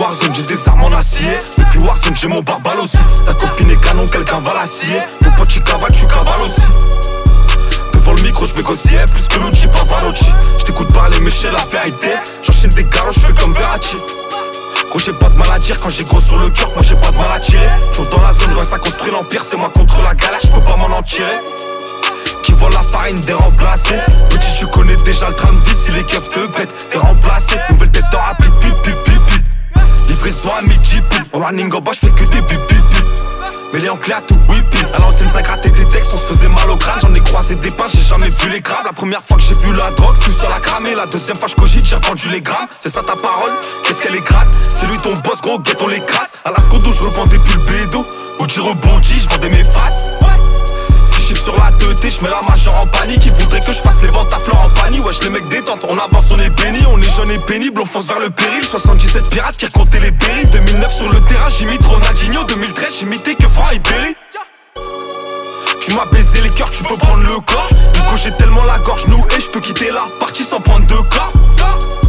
Warzone, j'ai des armes en acier. Depuis Warzone, j'ai mon barbal aussi. Sa copine est canon, quelqu'un va la scier. Mon pote tu cavales, tu cavales aussi. Devant le micro, je m'égociais plus que Lucci Pavarotti. J't'écoute parler, mais j'sais la vérité. J'enchaîne des galoches, j'fais comme Verratti. Gros, j'ai pas de mal à dire quand j'ai gros sur le cœur, moi j'ai pas de mal à tirer. Toujours dans la zone, ouais, ça construit l'empire, c'est moi contre la galère, j'peux pas m'en en tirer. Qui vole la farine des remplacés. Petit, tu connais déjà le train de vie, si les keufs te bêtent, t'es remplacé. Nouvelle tête en rapide, pip pip pip pip. Livraison à midi, pip. En running en bas, j'fais que des pip pip pip. Mais les enclés à tout, oui, pip. À l'ancienne, ça grattait des textes, on se faisait mal au crâne. J'en ai croisé des pains, j'ai jamais vu les grammes. La première fois que j'ai vu la drogue, fus sur la cramée. La deuxième fois, j'cogite, j'ai revendu les grammes. C'est ça ta parole, qu'est-ce qu'elle est gratte. C'est lui ton boss, gros, guette, on les crasse. À la seconde où je revendais plus le bédo. Où j'y rebondis, j'vendais mes faces. Chiffre sur la teuté, j'mets la majeure en panique. Ils voudraient que je fasse les ventes à fleurs en panier. Wesh les mecs détente, on avance, on est béni. On est jeune et pénible, on fonce vers le péril. 77 pirates qui recomptaient les berries. 2009 sur le terrain, j'imite Ronaldinho. 2013 j'imitais que Franck et Berry. Tu m'as baisé les cœurs, tu peux prendre le corps. Du coup j'ai tellement la gorge nouée, j'peux quitter la partie sans prendre de corps.